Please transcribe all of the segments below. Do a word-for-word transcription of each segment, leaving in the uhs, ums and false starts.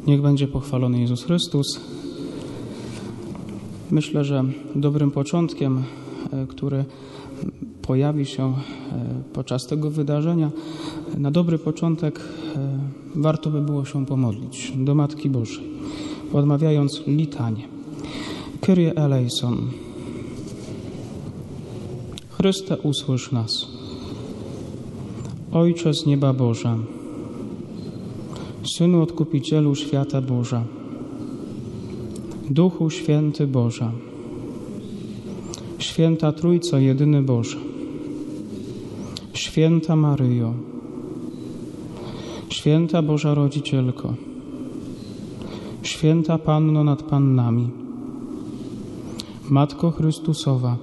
Niech będzie pochwalony Jezus Chrystus. Myślę, że dobrym początkiem, który pojawi się podczas tego wydarzenia, na dobry początek warto by było się pomodlić do Matki Bożej, odmawiając litanię. Kyrie eleison. Chryste, usłysz nas. Ojcze z nieba Boża, Synu Odkupicielu świata Boża, Duchu Święty Boża, Święta Trójco jedyny Boże, Święta Maryjo, Święta Boża Rodzicielko, Święta Panno nad Pannami, Matko Chrystusowa,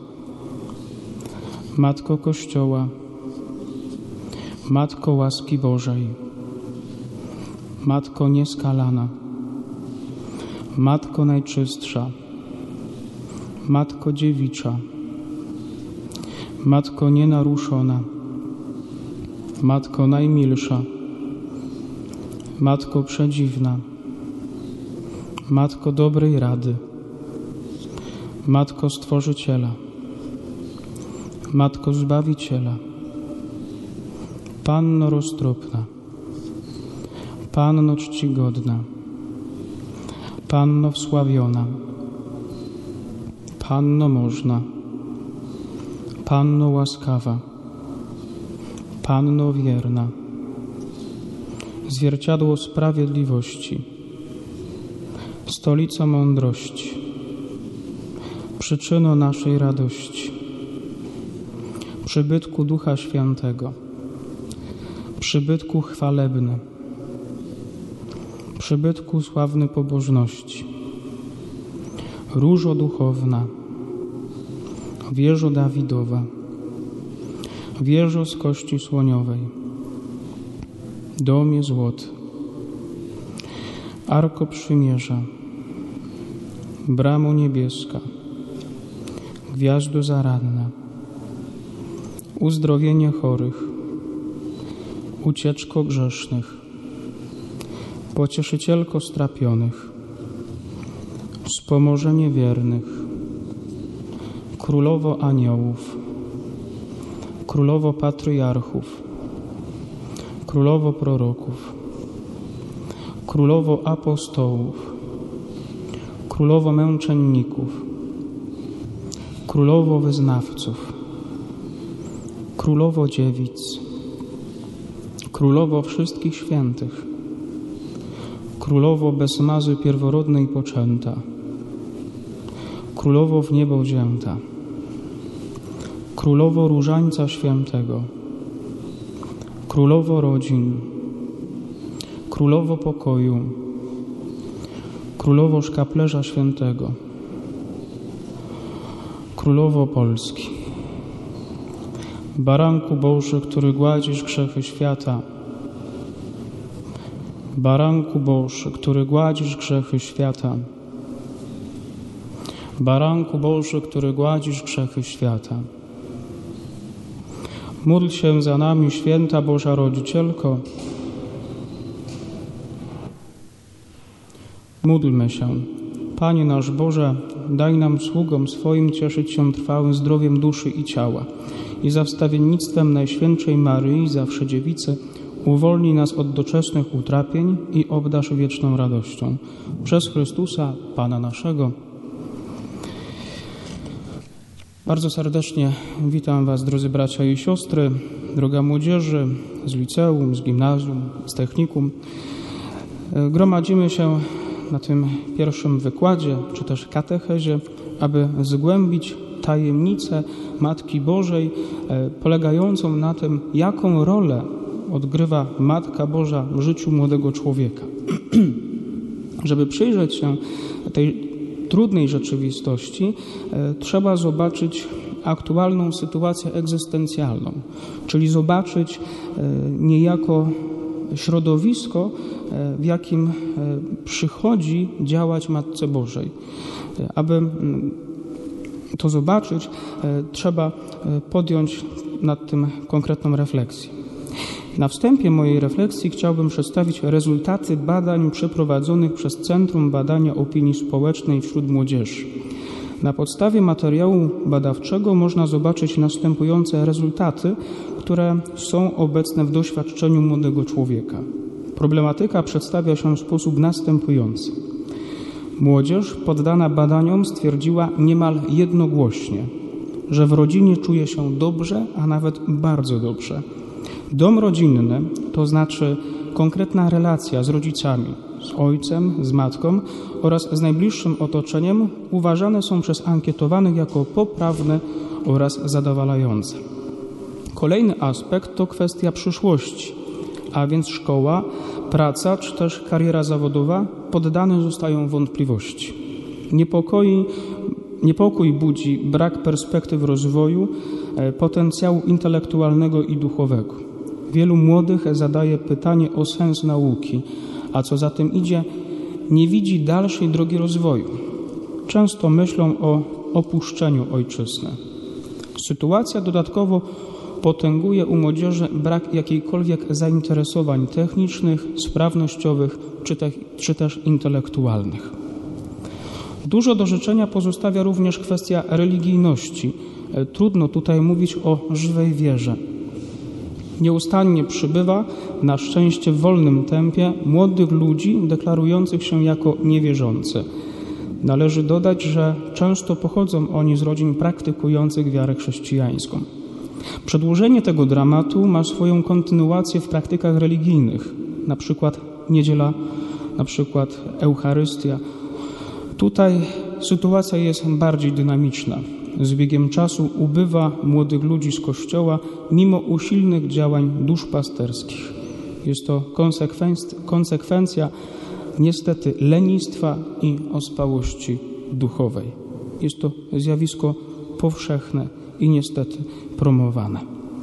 Matko Kościoła, Matko łaski Bożej, Matko nieskalana, Matko najczystsza, Matko dziewicza, Matko nienaruszona, Matko najmilsza, Matko przedziwna, Matko dobrej rady, Matko Stworzyciela, Matko Zbawiciela, Panno roztropna, Panno czcigodna, Panno wsławiona, Panno można, Panno łaskawa, Panno wierna, zwierciadło sprawiedliwości, stolico mądrości, przyczyno naszej radości, przybytku Ducha Świętego, przybytku chwalebny, przybytku sławny pobożności, różo duchowna, wieżo Dawidowa, wieżo z kości słoniowej, domie złoty, arko przymierza, bramo niebieska, gwiazdo zaranna, uzdrowienie chorych, ucieczko grzesznych, pocieszycielko strapionych, wspomożenie wiernych, królowo aniołów, królowo patriarchów, królowo proroków, królowo apostołów, królowo męczenników, królowo wyznawców, królowo dziewic, królowo wszystkich świętych, królowo bez mazy pierworodnej poczęta, królowo w niebo wzięta, królowo różańca świętego, królowo rodzin, królowo pokoju, królowo szkaplerza świętego, królowo Polski, Baranku Boży, który gładzisz grzechy świata, Baranku Boży, który gładzisz grzechy świata, Baranku Boży, który gładzisz grzechy świata. Módl się za nami, Święta Boża Rodzicielko. Módlmy się. Panie nasz Boże, daj nam sługom swoim cieszyć się trwałym zdrowiem duszy i ciała i za wstawiennictwem Najświętszej Maryi, zawsze Dziewicy, uwolnij nas od doczesnych utrapień i obdarz wieczną radością. Przez Chrystusa, Pana naszego. Bardzo serdecznie witam Was, drodzy bracia i siostry, droga młodzieży z liceum, z gimnazjum, z technikum. Gromadzimy się na tym pierwszym wykładzie, czy też katechezie, aby zgłębić tajemnicę Matki Bożej, polegającą na tym, jaką rolę odgrywa Matka Boża w życiu młodego człowieka. Żeby przyjrzeć się tej trudnej rzeczywistości, trzeba zobaczyć aktualną sytuację egzystencjalną, czyli zobaczyć niejako środowisko, w jakim przychodzi działać Matce Bożej. Aby to zobaczyć, trzeba podjąć nad tym konkretną refleksję. Na wstępie mojej refleksji chciałbym przedstawić rezultaty badań przeprowadzonych przez Centrum Badania Opinii Społecznej wśród Młodzieży. Na podstawie materiału badawczego można zobaczyć następujące rezultaty, które są obecne w doświadczeniu młodego człowieka. Problematyka przedstawia się w sposób następujący. Młodzież poddana badaniom stwierdziła niemal jednogłośnie, że w rodzinie czuje się dobrze, a nawet bardzo dobrze. Dom rodzinny, to znaczy konkretna relacja z rodzicami, z ojcem, z matką oraz z najbliższym otoczeniem, uważane są przez ankietowanych jako poprawne oraz zadowalające. Kolejny aspekt to kwestia przyszłości, a więc szkoła, praca czy też kariera zawodowa poddane zostają wątpliwości. Niepokoi, niepokój budzi brak perspektyw rozwoju, potencjału intelektualnego i duchowego. Wielu młodych zadaje pytanie o sens nauki, a co za tym idzie, nie widzi dalszej drogi rozwoju. Często myślą o opuszczeniu ojczyzny. Sytuacja dodatkowo potęguje u młodzieży brak jakichkolwiek zainteresowań technicznych, sprawnościowych czy, te, czy też intelektualnych. Dużo do życzenia pozostawia również kwestia religijności. Trudno tutaj mówić o żywej wierze. Nieustannie przybywa, na szczęście w wolnym tempie, młodych ludzi deklarujących się jako niewierzący. Należy dodać, że często pochodzą oni z rodzin praktykujących wiarę chrześcijańską. Przedłużenie tego dramatu ma swoją kontynuację w praktykach religijnych, na przykład niedziela, na przykład Eucharystia. Tutaj sytuacja jest bardziej dynamiczna. Z biegiem czasu ubywa młodych ludzi z Kościoła mimo usilnych działań duszpasterskich. Jest to konsekwencja niestety lenistwa i ospałości duchowej. Jest to zjawisko powszechne i niestety promowane.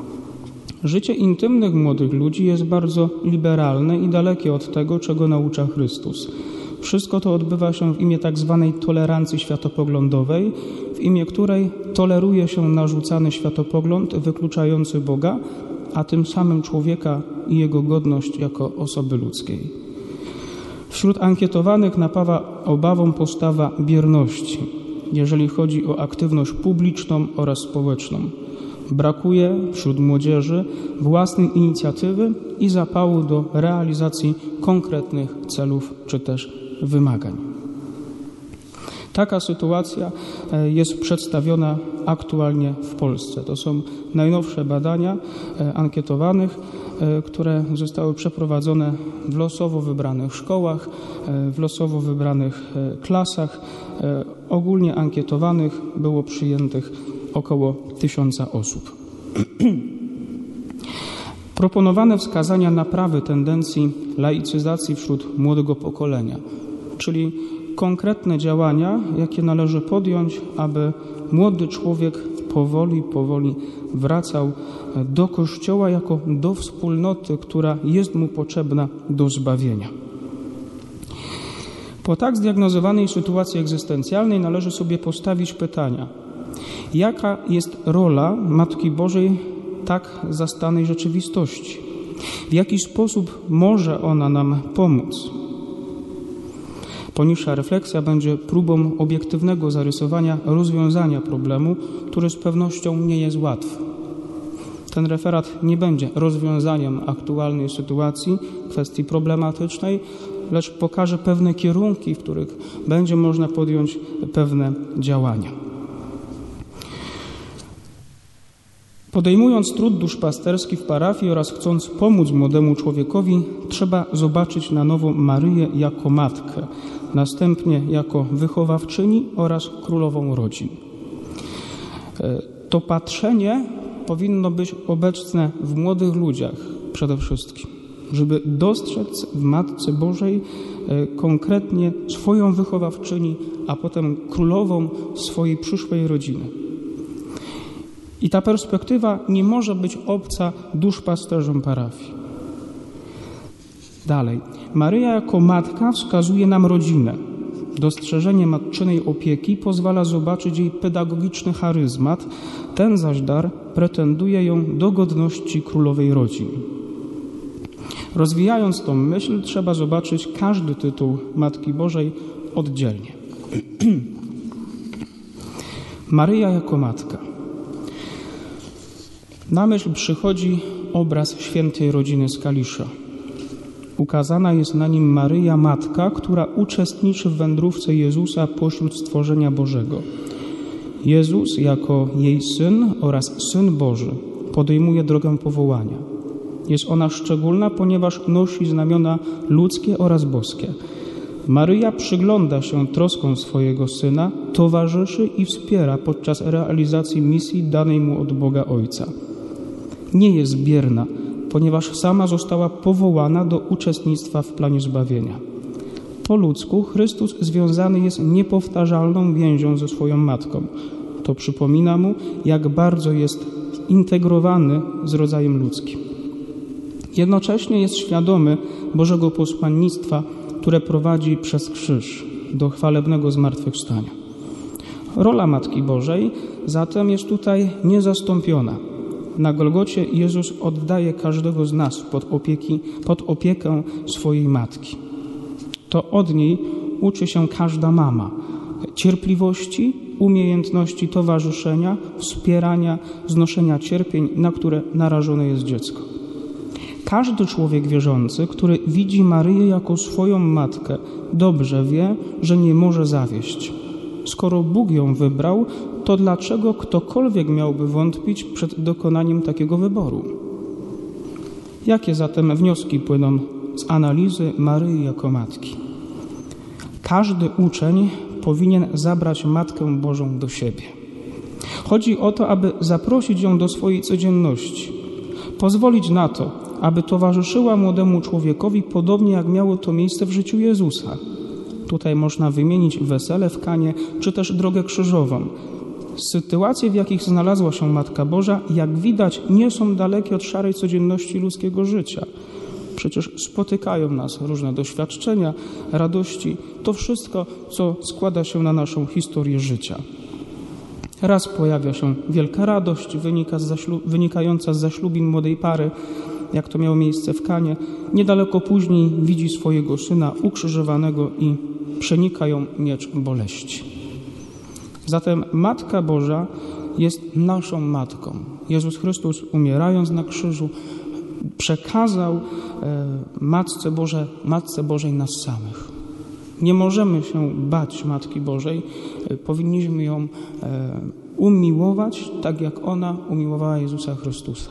Życie intymnych młodych ludzi jest bardzo liberalne i dalekie od tego, czego naucza Chrystus. Wszystko to odbywa się w imię tak zwanej tolerancji światopoglądowej, w imię której toleruje się narzucany światopogląd wykluczający Boga, a tym samym człowieka i jego godność jako osoby ludzkiej. Wśród ankietowanych napawa obawą postawa bierności, jeżeli chodzi o aktywność publiczną oraz społeczną. Brakuje wśród młodzieży własnej inicjatywy i zapału do realizacji konkretnych celów czy też wymagań. Taka sytuacja jest przedstawiona aktualnie w Polsce. To są najnowsze badania ankietowanych, które zostały przeprowadzone w losowo wybranych szkołach, w losowo wybranych klasach. Ogólnie ankietowanych było przyjętych około tysiąca osób. Proponowane wskazania naprawy tendencji laicyzacji wśród młodego pokolenia, czyli konkretne działania, jakie należy podjąć, aby młody człowiek powoli, powoli wracał do Kościoła jako do wspólnoty, która jest mu potrzebna do zbawienia. Po tak zdiagnozowanej sytuacji egzystencjalnej należy sobie postawić pytania: jaka jest rola Matki Bożej tak zastanej rzeczywistości? W jaki sposób może ona nam pomóc? Poniższa refleksja będzie próbą obiektywnego zarysowania rozwiązania problemu, który z pewnością nie jest łatwy. Ten referat nie będzie rozwiązaniem aktualnej sytuacji, kwestii problematycznej, lecz pokaże pewne kierunki, w których będzie można podjąć pewne działania. Podejmując trud duszpasterski w parafii oraz chcąc pomóc młodemu człowiekowi, trzeba zobaczyć na nowo Maryję jako matkę, następnie jako wychowawczyni oraz królową rodzin. To patrzenie powinno być obecne w młodych ludziach przede wszystkim, żeby dostrzec w Matce Bożej konkretnie swoją wychowawczyni, a potem królową swojej przyszłej rodziny. I ta perspektywa nie może być obca duszpasterzom parafii. Dalej. Maryja jako matka wskazuje nam rodzinę. Dostrzeżenie matczynej opieki pozwala zobaczyć jej pedagogiczny charyzmat, ten zaś dar pretenduje ją do godności królowej rodzin. Rozwijając tą myśl, trzeba zobaczyć każdy tytuł Matki Bożej oddzielnie. Maryja jako matka. Na myśl przychodzi obraz świętej rodziny z Kalisza. Ukazana jest na nim Maryja Matka, która uczestniczy w wędrówce Jezusa pośród stworzenia Bożego. Jezus jako jej Syn oraz Syn Boży podejmuje drogę powołania. Jest ona szczególna, ponieważ nosi znamiona ludzkie oraz boskie. Maryja przygląda się troską swojego Syna, towarzyszy i wspiera podczas realizacji misji danej mu od Boga Ojca. Nie jest bierna, ponieważ sama została powołana do uczestnictwa w planie zbawienia. Po ludzku Chrystus związany jest niepowtarzalną więzią ze swoją Matką. To przypomina mu, jak bardzo jest integrowany z rodzajem ludzkim. Jednocześnie jest świadomy Bożego posłannictwa, które prowadzi przez krzyż do chwalebnego zmartwychwstania. Rola Matki Bożej zatem jest tutaj niezastąpiona. Na Golgocie Jezus oddaje każdego z nas pod, opieki, pod opiekę swojej Matki. To od niej uczy się każda mama cierpliwości, umiejętności towarzyszenia, wspierania, znoszenia cierpień, na które narażone jest dziecko. Każdy człowiek wierzący, który widzi Maryję jako swoją matkę, dobrze wie, że nie może zawieść. Skoro Bóg ją wybrał, to dlaczego ktokolwiek miałby wątpić przed dokonaniem takiego wyboru? Jakie zatem wnioski płyną z analizy Maryi jako matki? Każdy uczeń powinien zabrać Matkę Bożą do siebie. Chodzi o to, aby zaprosić ją do swojej codzienności, pozwolić na to, aby towarzyszyła młodemu człowiekowi podobnie jak miało to miejsce w życiu Jezusa. Tutaj można wymienić wesele w Kanie, czy też drogę krzyżową. Sytuacje, w jakich znalazła się Matka Boża, jak widać, nie są dalekie od szarej codzienności ludzkiego życia. Przecież spotykają nas różne doświadczenia, radości, to wszystko, co składa się na naszą historię życia. Raz pojawia się wielka radość wynika z zaślu- wynikająca z zaślubin młodej pary, jak to miało miejsce w Kanie. Niedaleko później widzi swojego Syna ukrzyżowanego i przenika ją miecz boleści. Zatem Matka Boża jest naszą Matką. Jezus Chrystus, umierając na krzyżu, przekazał e, Matce, Boże, Matce Bożej nas samych. Nie możemy się bać Matki Bożej, e, powinniśmy ją e, umiłować, tak jak ona umiłowała Jezusa Chrystusa.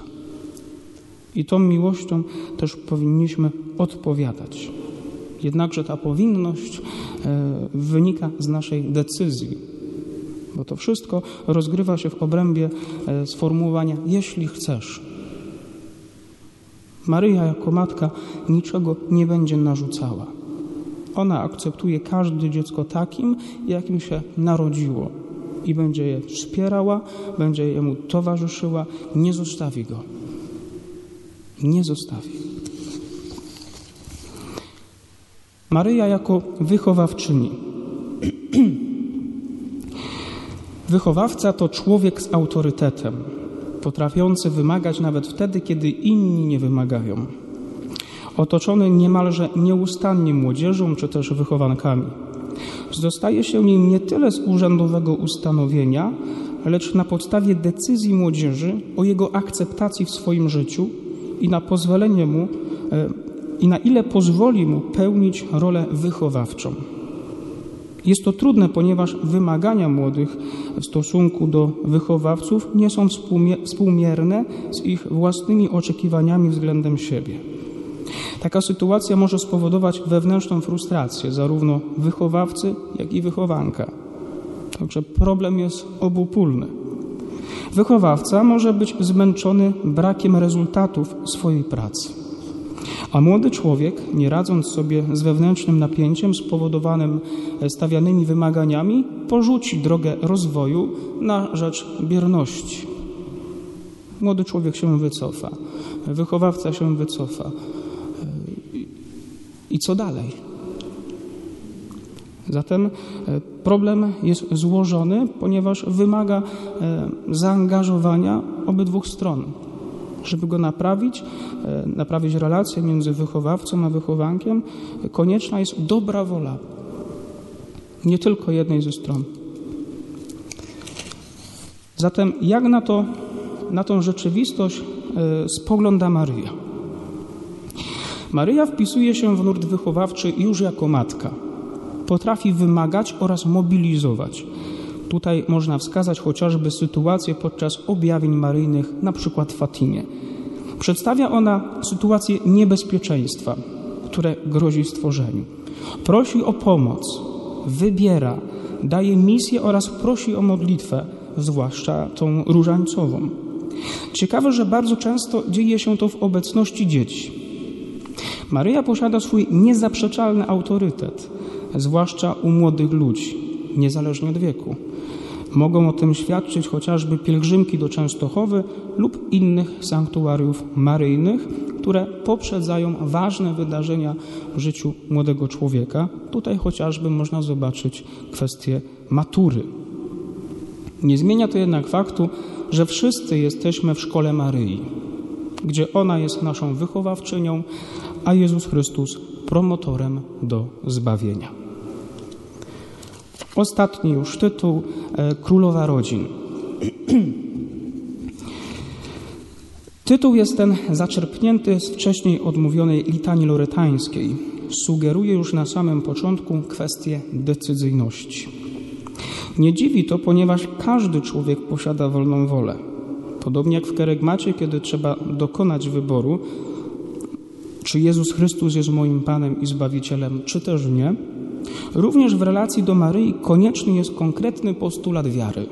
I tą miłością też powinniśmy odpowiadać. Jednakże ta powinność e, wynika z naszej decyzji, bo to wszystko rozgrywa się w obrębie e, sformułowania jeśli chcesz. Maryja jako matka niczego nie będzie narzucała. Ona akceptuje każde dziecko takim, jakim się narodziło i będzie je wspierała, będzie jemu towarzyszyła, nie zostawi go. Nie zostawi. Maryja jako wychowawczyni. Wychowawca to człowiek z autorytetem, potrafiący wymagać nawet wtedy, kiedy inni nie wymagają. Otoczony niemalże nieustannie młodzieżą czy też wychowankami. Zostaje się nim nie tyle z urzędowego ustanowienia, lecz na podstawie decyzji młodzieży o jego akceptacji w swoim życiu i na pozwolenie mu i na ile pozwoli mu pełnić rolę wychowawczą. Jest to trudne, ponieważ wymagania młodych w stosunku do wychowawców nie są współmierne z ich własnymi oczekiwaniami względem siebie. Taka sytuacja może spowodować wewnętrzną frustrację zarówno wychowawcy, jak i wychowanka. Także problem jest obopólny. Wychowawca może być zmęczony brakiem rezultatów swojej pracy. A młody człowiek, nie radząc sobie z wewnętrznym napięciem spowodowanym stawianymi wymaganiami, porzuci drogę rozwoju na rzecz bierności. Młody człowiek się wycofa, wychowawca się wycofa. I co dalej? Zatem problem jest złożony, ponieważ wymaga zaangażowania obydwu stron. Żeby go naprawić, naprawić relację między wychowawcą a wychowankiem, konieczna jest dobra wola. Nie tylko jednej ze stron. Zatem jak na to, na tą rzeczywistość spogląda Maryja? Maryja wpisuje się w nurt wychowawczy już jako matka. Potrafi wymagać oraz mobilizować. Tutaj można wskazać chociażby sytuację podczas objawień maryjnych, na przykład w Fatimie. Przedstawia ona sytuację niebezpieczeństwa, które grozi stworzeniu. Prosi o pomoc, wybiera, daje misję oraz prosi o modlitwę, zwłaszcza tą różańcową. Ciekawe, że bardzo często dzieje się to w obecności dzieci. Maryja posiada swój niezaprzeczalny autorytet, zwłaszcza u młodych ludzi, niezależnie od wieku. Mogą o tym świadczyć chociażby pielgrzymki do Częstochowy lub innych sanktuariów maryjnych, które poprzedzają ważne wydarzenia w życiu młodego człowieka. Tutaj chociażby można zobaczyć kwestię matury. Nie zmienia to jednak faktu, że wszyscy jesteśmy w szkole Maryi, gdzie ona jest naszą wychowawczynią, a Jezus Chrystus promotorem do zbawienia. Ostatni już tytuł, Królowa Rodzin. Tytuł jest ten zaczerpnięty z wcześniej odmówionej litanii lorytańskiej. Sugeruje już na samym początku kwestię decyzyjności. Nie dziwi to, ponieważ każdy człowiek posiada wolną wolę. Podobnie jak w kerygmacie, kiedy trzeba dokonać wyboru, czy Jezus Chrystus jest moim Panem i Zbawicielem, czy też nie, również w relacji do Maryi konieczny jest konkretny postulat wiary.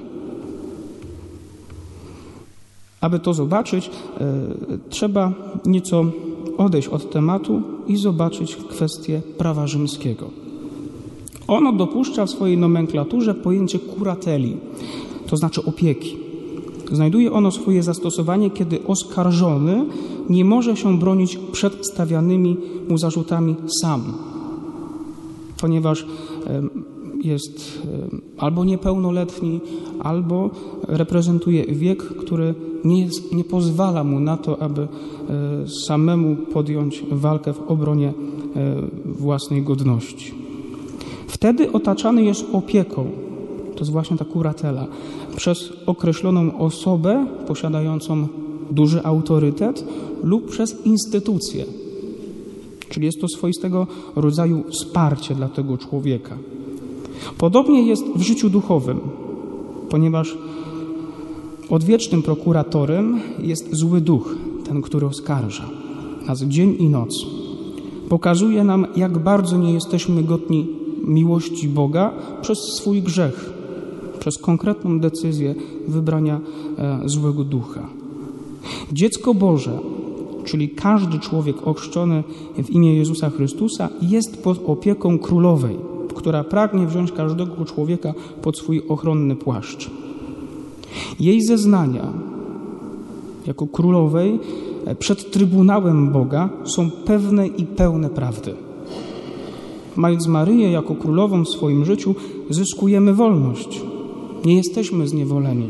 Aby to zobaczyć, e, trzeba nieco odejść od tematu i zobaczyć kwestię prawa rzymskiego. Ono dopuszcza w swojej nomenklaturze pojęcie kurateli, to znaczy opieki. Znajduje ono swoje zastosowanie, kiedy oskarżony nie może się bronić przed stawianymi mu zarzutami sam, ponieważ jest albo niepełnoletni, albo reprezentuje wiek, który nie, jest, nie pozwala mu na to, aby samemu podjąć walkę w obronie własnej godności. Wtedy otaczany jest opieką, to jest właśnie ta kuratela, przez określoną osobę posiadającą duży autorytet lub przez instytucję. Czyli jest to swoistego rodzaju wsparcie dla tego człowieka. Podobnie jest w życiu duchowym, ponieważ odwiecznym prokuratorem jest zły duch, ten, który oskarża nas dzień i noc. Pokazuje nam, jak bardzo nie jesteśmy godni miłości Boga przez swój grzech, przez konkretną decyzję wybrania e, złego ducha. Dziecko Boże, czyli każdy człowiek ochrzczony w imię Jezusa Chrystusa, jest pod opieką królowej, która pragnie wziąć każdego człowieka pod swój ochronny płaszcz. Jej zeznania jako królowej przed Trybunałem Boga są pewne i pełne prawdy. Mając Maryję jako królową w swoim życiu, zyskujemy wolność. Nie jesteśmy zniewoleni.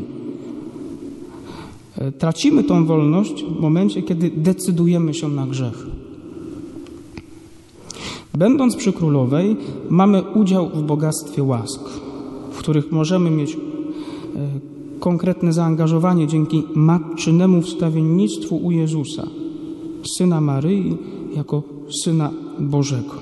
Tracimy tą wolność w momencie, kiedy decydujemy się na grzech. Będąc przy królowej, mamy udział w bogactwie łask, w których możemy mieć konkretne zaangażowanie dzięki matczynemu wstawiennictwu u Jezusa, Syna Maryi jako Syna Bożego.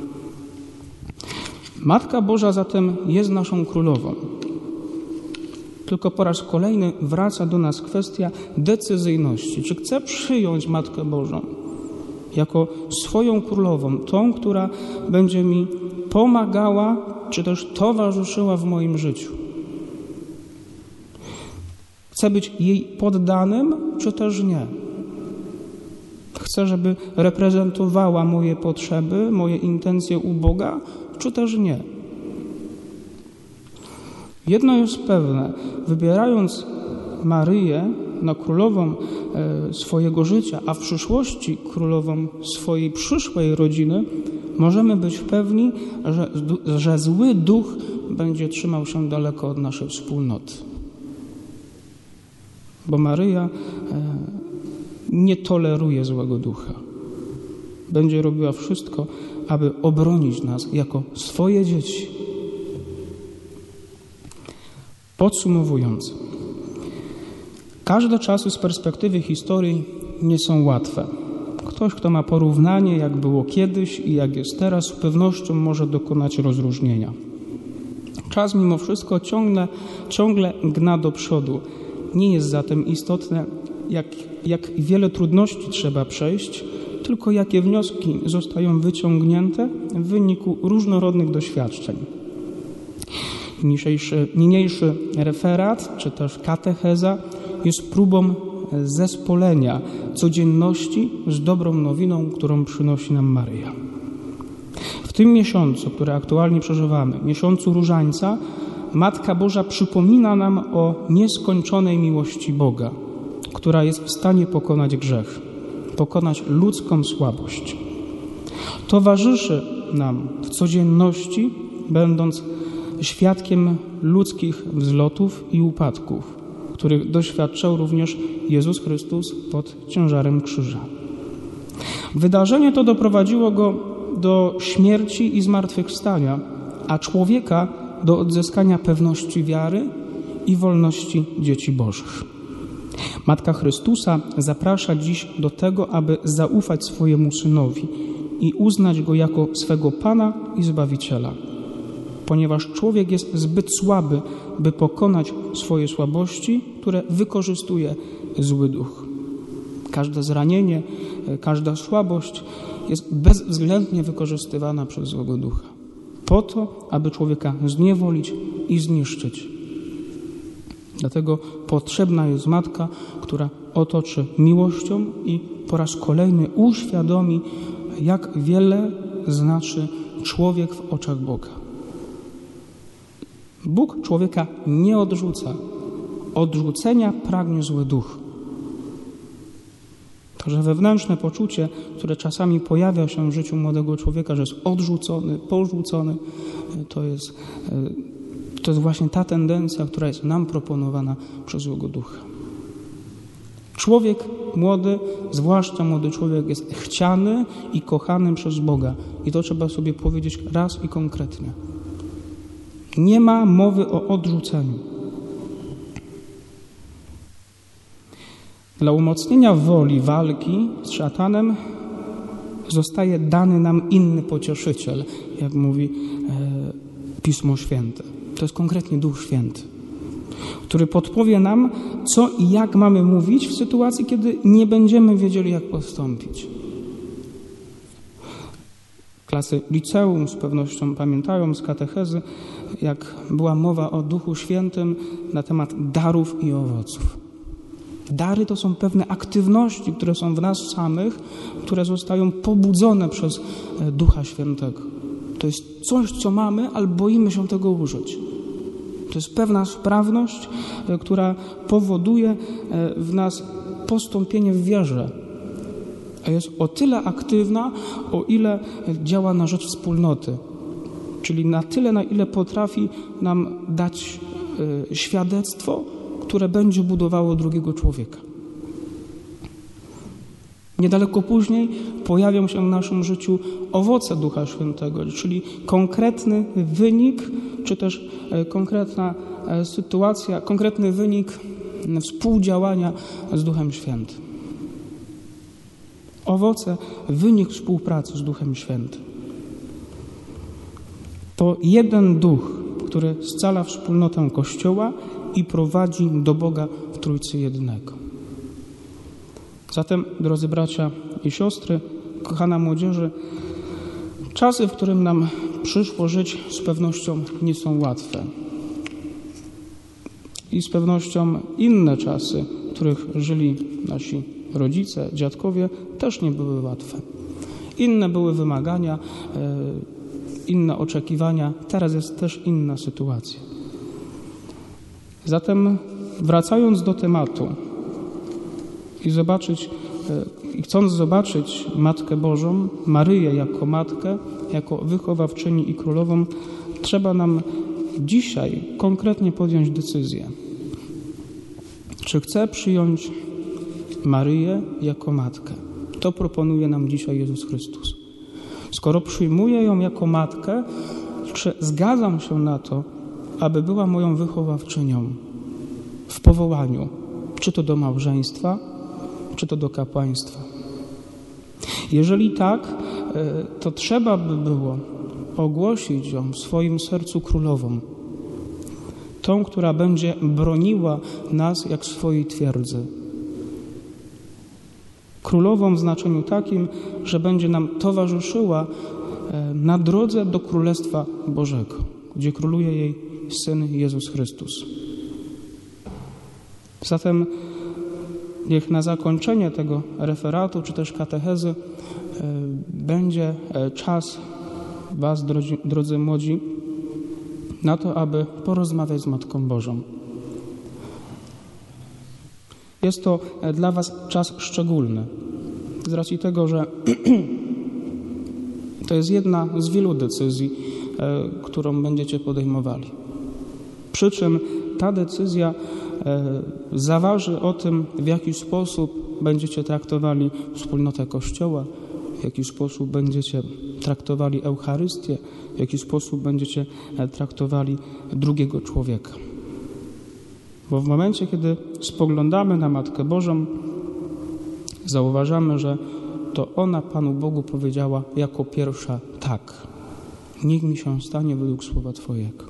Matka Boża zatem jest naszą królową. Tylko po raz kolejny wraca do nas kwestia decyzyjności. Czy chcę przyjąć Matkę Bożą jako swoją królową, tą, która będzie mi pomagała, czy też towarzyszyła w moim życiu? Chcę być jej poddanym, czy też nie? Chcę, żeby reprezentowała moje potrzeby, moje intencje u Boga, czy też nie? Jedno jest pewne, wybierając Maryję na królową swojego życia, a w przyszłości królową swojej przyszłej rodziny, możemy być pewni, że, że zły duch będzie trzymał się daleko od naszej wspólnoty. Bo Maryja nie toleruje złego ducha. Będzie robiła wszystko, aby obronić nas jako swoje dzieci. Podsumowując, każde czasy z perspektywy historii nie są łatwe. Ktoś, kto ma porównanie, jak było kiedyś i jak jest teraz, z pewnością może dokonać rozróżnienia. Czas mimo wszystko ciągle, ciągle gna do przodu. Nie jest zatem istotne, jak, jak wiele trudności trzeba przejść, tylko jakie wnioski zostają wyciągnięte w wyniku różnorodnych doświadczeń. Niniejszy, niniejszy referat, czy też katecheza jest próbą zespolenia codzienności z dobrą nowiną, którą przynosi nam Maryja. W tym miesiącu, który aktualnie przeżywamy, miesiącu Różańca, Matka Boża przypomina nam o nieskończonej miłości Boga, która jest w stanie pokonać grzech, pokonać ludzką słabość. Towarzyszy nam w codzienności, będąc świadkiem ludzkich wzlotów i upadków, których doświadczał również Jezus Chrystus pod ciężarem krzyża. Wydarzenie to doprowadziło go do śmierci i zmartwychwstania, a człowieka do odzyskania pewności wiary i wolności dzieci Bożych. Matka Chrystusa zaprasza dziś do tego, aby zaufać swojemu Synowi i uznać Go jako swego Pana i Zbawiciela, ponieważ człowiek jest zbyt słaby, by pokonać swoje słabości, które wykorzystuje zły duch. Każde zranienie, każda słabość jest bezwzględnie wykorzystywana przez złego ducha, po to, aby człowieka zniewolić i zniszczyć. Dlatego potrzebna jest Matka, która otoczy miłością i po raz kolejny uświadomi, jak wiele znaczy człowiek w oczach Boga. Bóg człowieka nie odrzuca. Odrzucenia pragnie zły duch. Także wewnętrzne poczucie, które czasami pojawia się w życiu młodego człowieka, że jest odrzucony, porzucony, to jest, to jest właśnie ta tendencja, która jest nam proponowana przez złego ducha. Człowiek młody, zwłaszcza młody człowiek, jest chciany i kochany przez Boga. I to trzeba sobie powiedzieć raz i konkretnie. Nie ma mowy o odrzuceniu. Dla umocnienia woli walki z szatanem zostaje dany nam inny pocieszyciel, jak mówi e, Pismo Święte. To jest konkretnie Duch Święty, który podpowie nam, co i jak mamy mówić w sytuacji, kiedy nie będziemy wiedzieli, jak postąpić. Klasy liceum z pewnością pamiętają z katechezy, jak była mowa o Duchu Świętym na temat darów i owoców. Dary to są pewne aktywności, które są w nas samych, które zostają pobudzone przez Ducha Świętego. To jest coś, co mamy, ale boimy się tego użyć. To jest pewna sprawność, która powoduje w nas postąpienie w wierze. A jest o tyle aktywna, o ile działa na rzecz wspólnoty. Czyli na tyle, na ile potrafi nam dać świadectwo, które będzie budowało drugiego człowieka. Niedaleko później pojawią się w naszym życiu owoce Ducha Świętego, czyli konkretny wynik, czy też konkretna sytuacja, konkretny wynik współdziałania z Duchem Świętym. Owoce, wynik współpracy z Duchem Świętym. To jeden Duch, który scala wspólnotę Kościoła i prowadzi do Boga w Trójcy Jednego. Zatem, drodzy bracia i siostry, kochana młodzieży, czasy, w którym nam przyszło żyć, z pewnością nie są łatwe. I z pewnością inne czasy, w których żyli nasi rodzice, dziadkowie, też nie były łatwe. Inne były wymagania, inne oczekiwania. Teraz jest też inna sytuacja. Zatem wracając do tematu i zobaczyć, i chcąc zobaczyć Matkę Bożą, Maryję jako Matkę, jako wychowawczyni i królową, trzeba nam dzisiaj konkretnie podjąć decyzję. Czy chcę przyjąć Maryję jako matkę. To proponuje nam dzisiaj Jezus Chrystus. Skoro przyjmuję ją jako matkę, czy zgadzam się na to, aby była moją wychowawczynią w powołaniu, czy to do małżeństwa, czy to do kapłaństwa. Jeżeli tak, to trzeba by było ogłosić ją w swoim sercu królową, tą, która będzie broniła nas jak swojej twierdzy. Królową w znaczeniu takim, że będzie nam towarzyszyła na drodze do Królestwa Bożego, gdzie króluje jej Syn Jezus Chrystus. Zatem niech na zakończenie tego referatu, czy też katechezy, będzie czas was, drodzy, drodzy młodzi, na to, aby porozmawiać z Matką Bożą. Jest to dla was czas szczególny, z racji tego, że to jest jedna z wielu decyzji, którą będziecie podejmowali. Przy czym ta decyzja zaważy o tym, w jaki sposób będziecie traktowali wspólnotę Kościoła, w jaki sposób będziecie traktowali Eucharystię, w jaki sposób będziecie traktowali drugiego człowieka. Bo w momencie, kiedy spoglądamy na Matkę Bożą, zauważamy, że to ona Panu Bogu powiedziała jako pierwsza tak. Niech mi się stanie według słowa Twojego.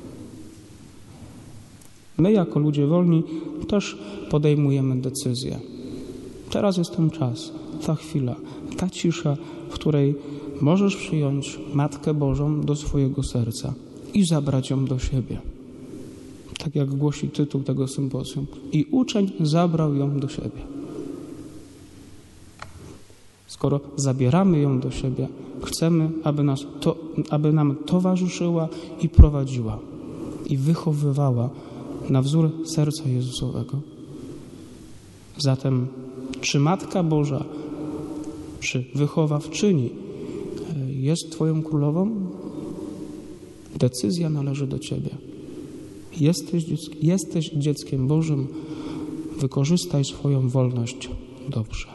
My jako ludzie wolni też podejmujemy decyzję. Teraz jest ten czas, ta chwila, ta cisza, w której możesz przyjąć Matkę Bożą do swojego serca i zabrać ją do siebie. Tak jak głosi tytuł tego sympozjum. I uczeń zabrał ją do siebie. Skoro zabieramy ją do siebie, chcemy, aby, nas to, aby nam towarzyszyła i prowadziła i wychowywała na wzór serca Jezusowego. Zatem czy Matka Boża, czy wychowawczyni jest Twoją królową? Decyzja należy do Ciebie. Jesteś, jesteś dzieckiem Bożym, wykorzystaj swoją wolność dobrze.